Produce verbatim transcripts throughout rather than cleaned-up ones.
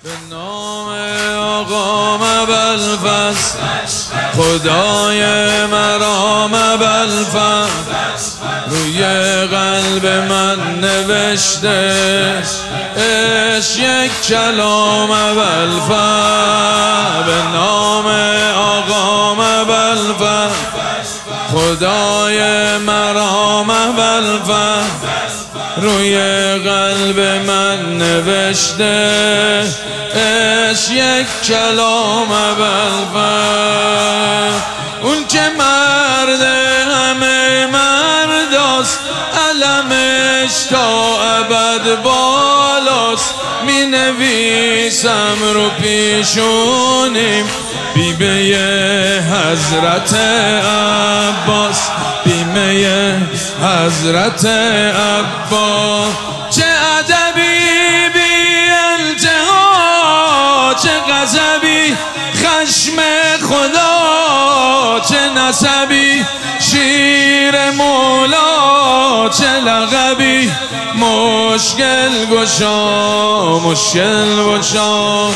به نام آقا ابوالفضل خدای مرام ابوالفضل روی قلب من نوشته اش یک کلام ابوالفضل. به نام آقا ابوالفضل خدای مرام ابوالفضل روی قلب من نوشته اش یک کلام ابوالفضل. اون که مرد همه مرداست علمش تا ابد بالاست. می نویسم رو پیشونیم بیمه حضرت عباس، بیمه حضرت عباس. چه ادبی بی انتها، چه غضبی خشم خدا، چه نسبی شیر مولا، چه لقبی مشکل گشا، مشکل گشا.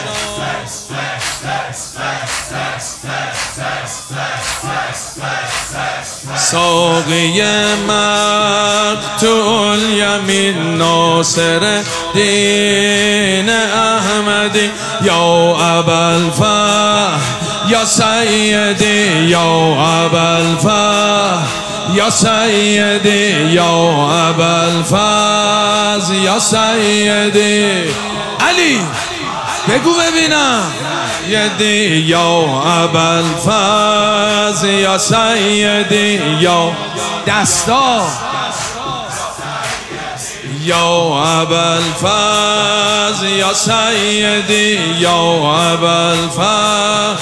ساقی مقتول یمین ناصر دین احمدی یا ابوالفضل یا سیدی یا ابوالفضل یا سیدی یا ابوالفضل یا سیدی. علی بگو ببینم. یدی یا ابوالفضل یا سیدی یا دستا یا ابوالفضل یا سیدی یا ابوالفضل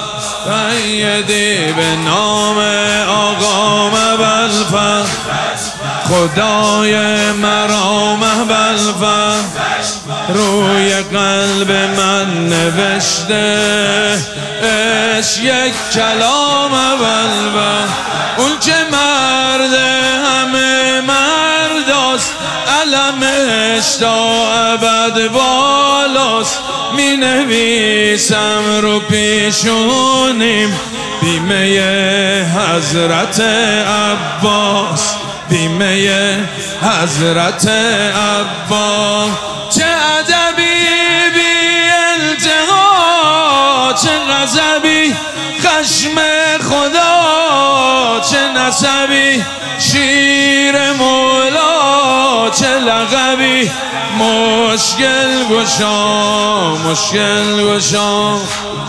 سیدی. به نام آقا ابوالفضل خدای مرام ابوالفضل روی قلب من نوشته اش یک کلام ابوالفضل. اون که مرد همه مرداست علمش تا ابد بالاست. می نویسم رو پیشونیم بیمه حضرت عباس، بیمه حضرت عباس. چه ادبی بی انتها، چه غضبی خشم خدا، چه نسبی شیر مولا، چه لقبی مشکل گشا، مشکل گشا.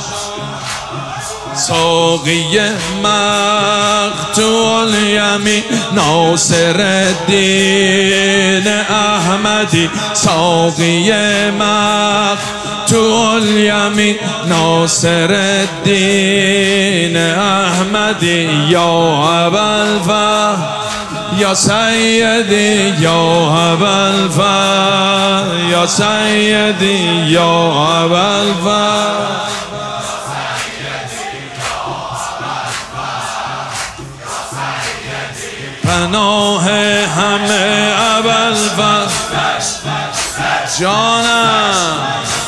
ساقی مقتول یمین ناصر دین احمدی، ساقی مقتول یمین ناصر دین احمدی یا ابوالفضل یا سیدی یا ابوالفضل یا سیدی یا ابوالفضل. پناه همه ابوالفضل جانم،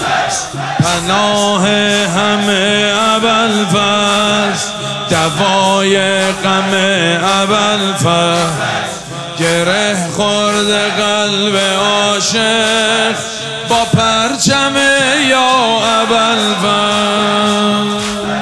پناه همه ابوالفضل دوای غم ابوالفضل. گره خورده قلب عاشق با پرچم یا ابوالفضل.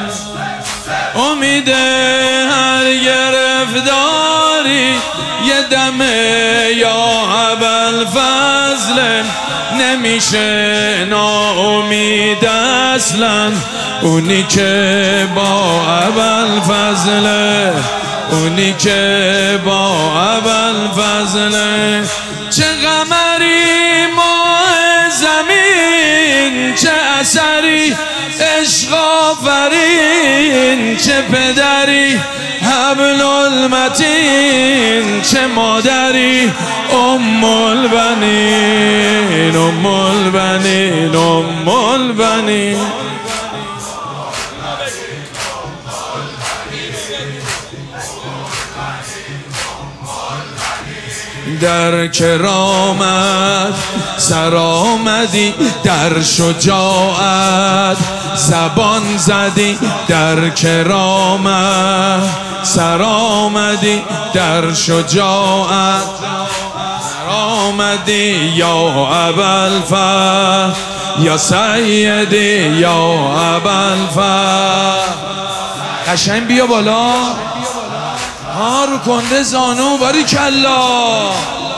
امید هر گرفتاری یه دمه یا ابوالفضل. نمیشه ناامید اصلا اونی که با ابوالفضل، اونی که با ابوالفضل. چه قمری ماه زمین، چه اثری عشق آفرین، چه پدری حبل المتین، چه مادری ام البنین، ام البنین، ام البنین. در کرامت سر آمدی، در شجاعت زبان زدی، در کرامت سر آمدی، در شجاعت سر آمدی. یا ابوالفضل یا سیدی یا ابوالفضل. قشنگ بیا بالا، ها رو کنده زانو، باریکلا.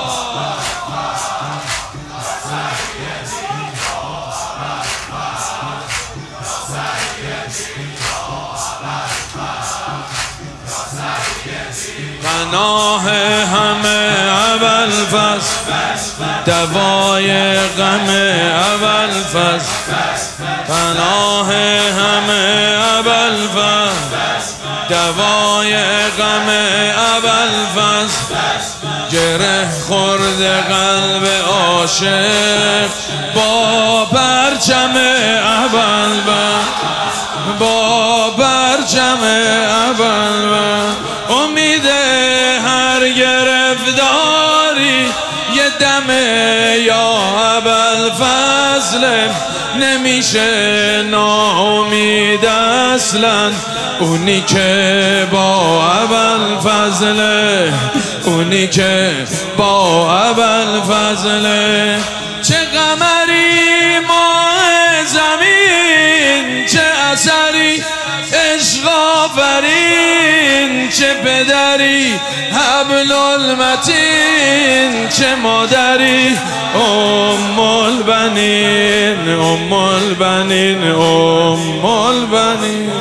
پناه همه ابوالفضل، دوای غم ابوالفضل. پناه همه ابوالفضل، دوای غم ابوالفضل. گره خورده قلب عاشق با پرچم ابوالفضل، با پرچم ابوالفضل. امید هر گرفتاری یه دم یا ابوالفضل، نمیشه ناامید اصلا. اونی که با ابوالفضل، اونی که با ابوالفضل. چه قمری ماه زمین، چه اثری عشق آفرین. چه پدری حبل المتین، چه مادری ام البنین، ام البنین، ام البنین.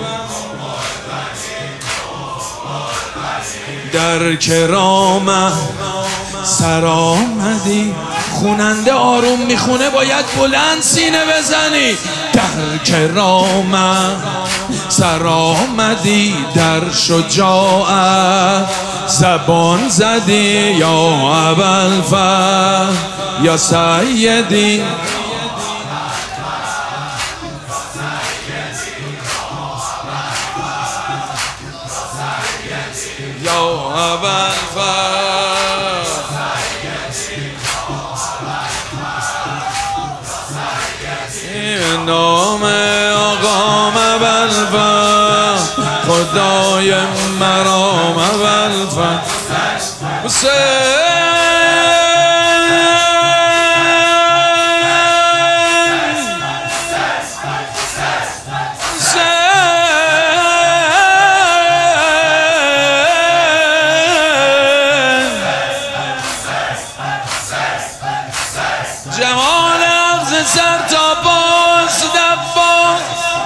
در کرامت سر آمدی. خوننده آروم میخونه، باید بلند سینه بزنی. در کرامت سر آمدی، در شجاعت زبان زدی. یا ابوالفضل یا سیدی یا ابوالفضل. این نام آقام ابوالفضل، خدای مرام ابوالفضل. حسین جمال اغز سر تا باز دباز،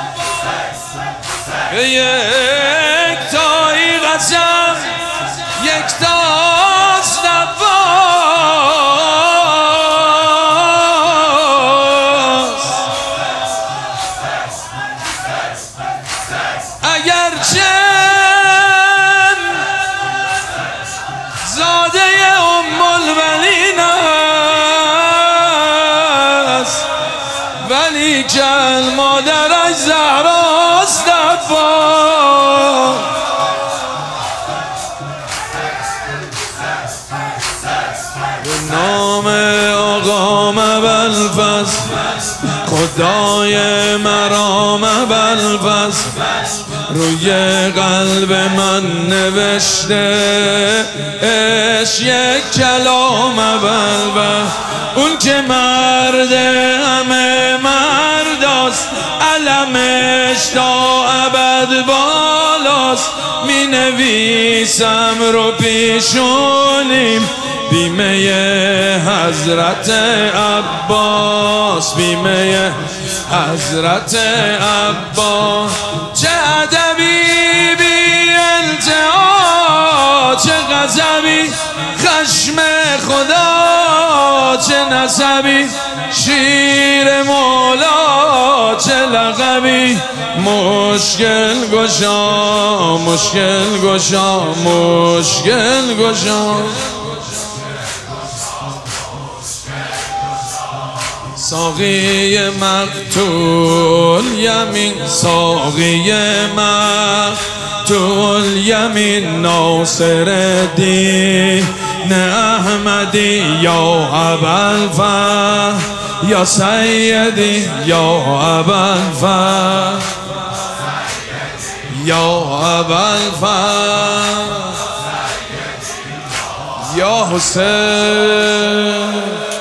یک تایی قسم یک تاز دباز. اگرچه زاده ام البنین است، ولی کل مادرش زهراست دباز. به نام آقام ابوالفضل، خدای مرام ابوالفضل. روی قلب من نوشته اش یک کلام ابوالفضل. اون که مرد همه مرداست، علمش تا ابد بالاست. می نویسم رو پیشونیم، بیمه حضرت عباس، بیمه حضرت عباس. چه ادبی بی انتها، چه غضبی خشم خدا. چه نسبی شیر مولا، چه لقبی مشکل گشا، مشکل گشا، مشکل گشا. ساقی مقتول یمین، ساقی مقتول یمین. ناصر الدین احمدی یا ابوالفضل یا سیدی یا ابوالفضل یا ابوالفضل یا حسین